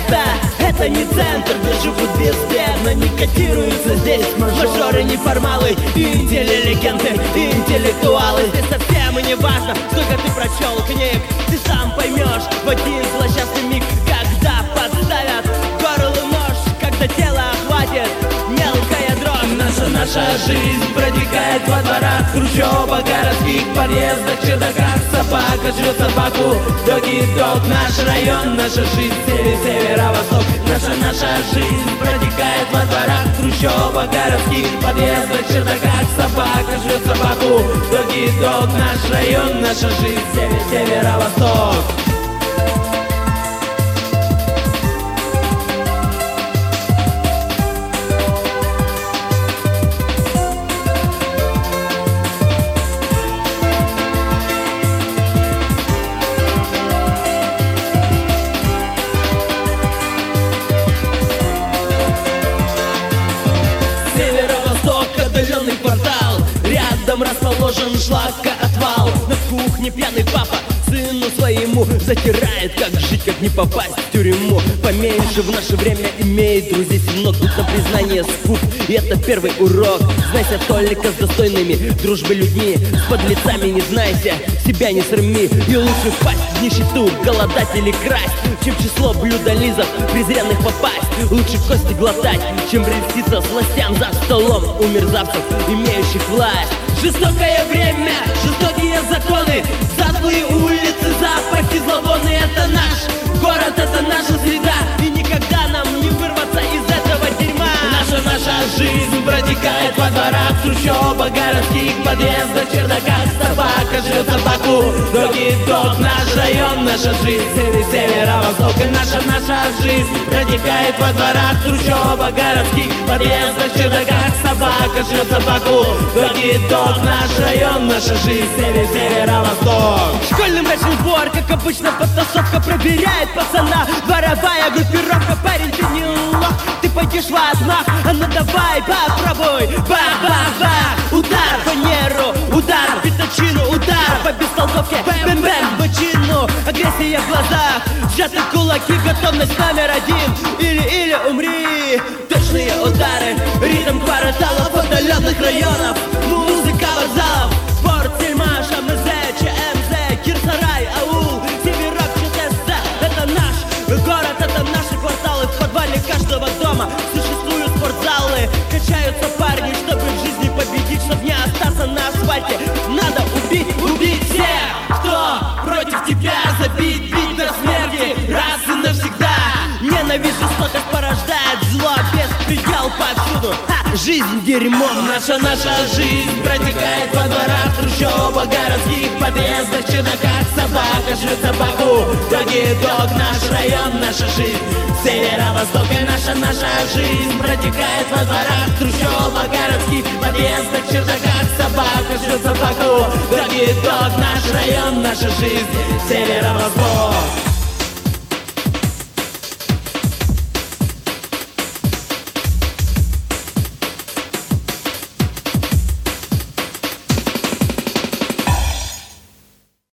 место, это не центр, где живут безбедно, не котируются здесь мажоры, неформалы, интеллигенты, интеллектуалы. Здесь совсем и не важно, сколько ты прочел книг, ты сам поймешь в один злосчастный миг, когда подставят горло нож, когда тело охватит мелкая дрожь. Наша жизнь протекает во дворах, хрущевок, городских подъездах, чердаках. Собака жрет собаку, дог-дог, наш район, наша жизнь, северо-восток. Наша жизнь протекает во дворах, хрущевок, городских подъездах, чердаках. Собака жрет собаку, дог-дог, наш район, наша жизнь, северо-восток. Расположен шлакоотвал. На кухне пьяный папа сыну своему затирает, как жить, как не попасть в тюрьму. Поменьше в наше время имеет друзей сильно, тут на признание скуп. И это первый урок. Знайся только с достойными дружбы людьми. С подлецами не знайся, себя не срыми. И лучше впасть в нищету, голодать или красть, чем в число блюдолизов презренных попасть. Лучше кости глотать, чем прельститься сластям за столом у мерзавцев, имеющих власть. Жестокое время, жестокие законы, затхлые улицы, запахи зловонные. Это наш город, это наша среда, и никогда нам не вырваться из этого дерьма. Наша жизнь протекает во дворах, хрущевок, городских подъездах, чердаках. Собака жрет собаку, дог-дог, наш район, наша жизнь, северо-восток. Наша жизнь протекает во дворах, хрущевок, городских подъездах, чердаках. Собака жрет собаку, дог-дог, наш район, наша жизнь, северо-восток. Школьный матч-сбор, как обычно, подтасовка проверяет пацана. Дворовая группировка, парень, ты не лох, ты пойдешь в отмах. А ну давай, попробуй, бах-бах-бах. Удар по нерву, удар по пятачину, удар по бестолковке, бэм-бэм в бочину. Агрессия в глазах, сжаты кулаки, готовность номер один. Или умри. Точные удары, ритм кварталов, отдаленных районов, музыка вокзалов, порт, Сельмаш, АМЗ, ЧМЗ, Кирсарай, аул, Северок, ЧТС. Это наш город, это наши кварталы. В подвале каждого дома существуют спортзалы. Качаются парни, чтобы в жизни победить, чтобы не остаться на асфальте. Надо убить всех, кто против тебя, забить, бить до смерти раз и навсегда. Ненавижу, жестокость порождает зло, беспредел повсюду. Жизнь дерьмо. Наша жизнь протекает во дворах, хрущевок, городских подъездах, чердаках. Собака жрет собаку, дог-дог, наш район, наша жизнь, северо-восток. И наша жизнь протекает во дворах, хрущевок, городских подъездах, чердаках. Собака жрет собаку, дог-дог, наш район, наша жизнь, северо-восток.